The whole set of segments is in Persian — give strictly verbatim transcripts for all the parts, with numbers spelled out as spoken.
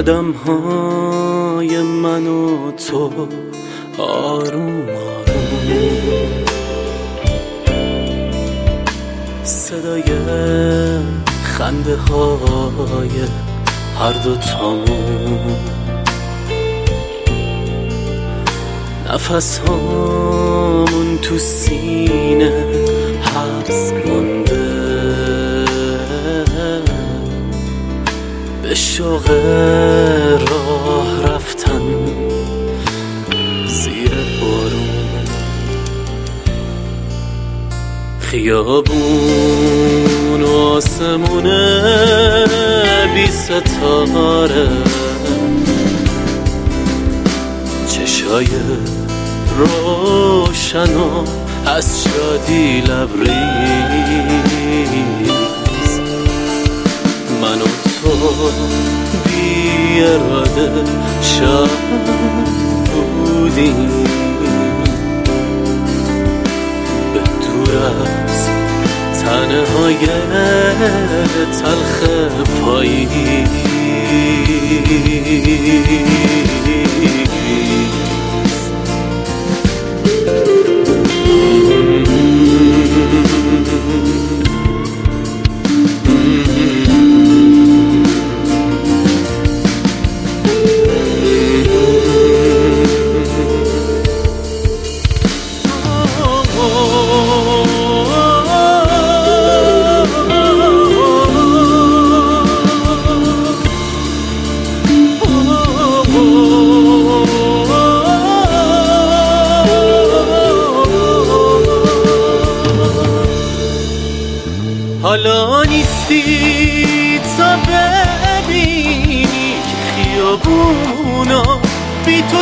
قدم های من و تو آروم آروم، صدای خنده های هر دو تامون، نفس هامون تو سینه حبس مونده، به شوق راه رفتن زیر بارون، خیابون و آسمون بی ستاره، چشای روشن و از شادی لبریز، من و تو بی اراده شاد بودیم، به دور از تنه های تلخ پاییز. حالا نیستی تا ببینی که خیابونا بی تو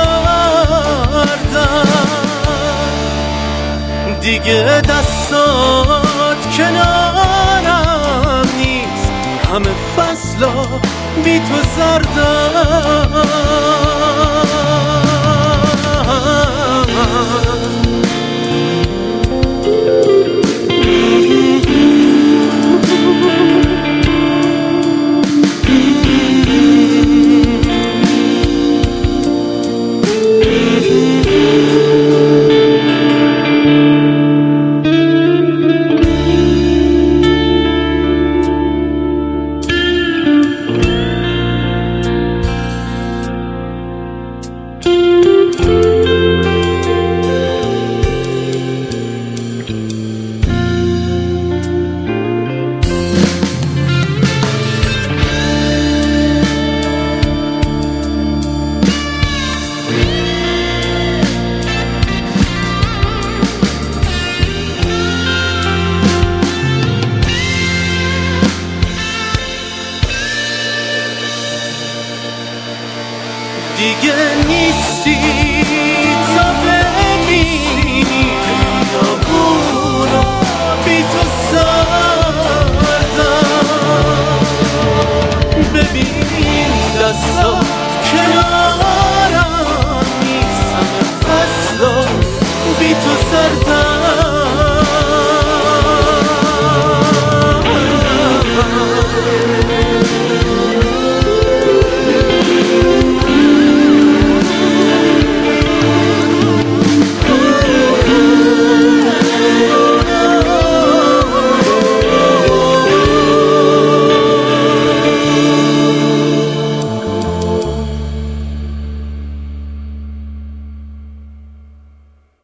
سردن، دیگه دستات کنارم نیست، همه فصلا بی تو زردن. دیگه نیستی تا ببینی خیابونا بی تو سردن، ببین دستات کنارم نیست، همه فصلا بی تو سردن.